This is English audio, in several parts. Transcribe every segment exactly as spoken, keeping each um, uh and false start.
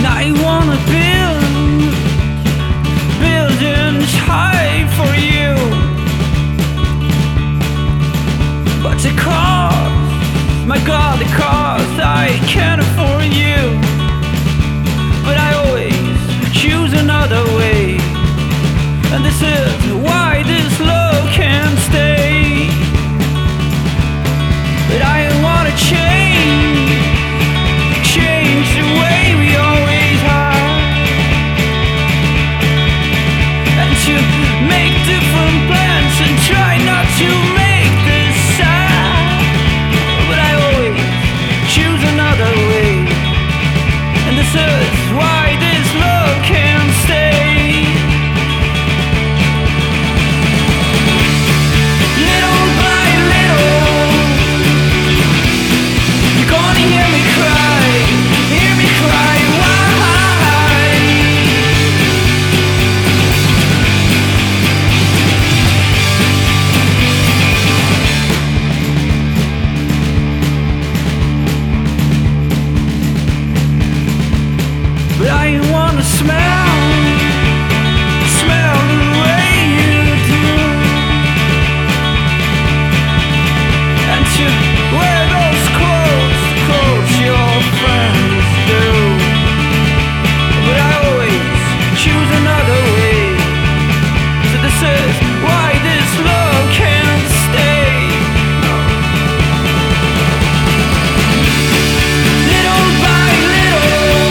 I wanna build buildings high for you, but the cost, my God, the cost, I can't afford you. But I always choose another way, and this is why this love can't stay. But I wanna change, change the way we always are, and to make different plans and try not to make this sad. But I always choose another way, and this is why this love can't stay. Little by little, you're gonna hear me cry, hear me cry, why? But I wanna smell, smell the way you do, and to wear those clothes, clothes your friends do. But I always choose another way, so this is why this love can't stay. Little by little,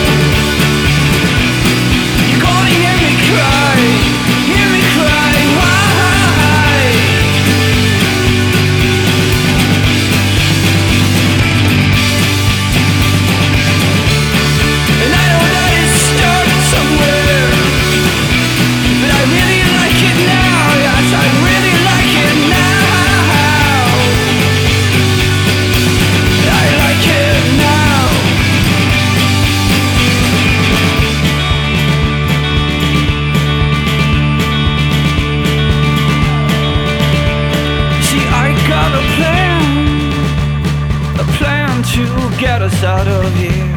you're gonna hear me cry, hear me cry, why? And I know that it started somewhere, but I really like it now, yes, I really like it now. I like it now. See, I got a plan, a plan to get us out of here.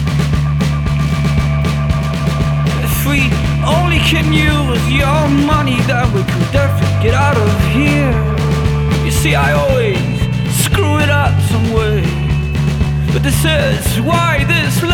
If we only can use your money, then we could definitely get out of here. You see, I always screw it up some way, but this is why this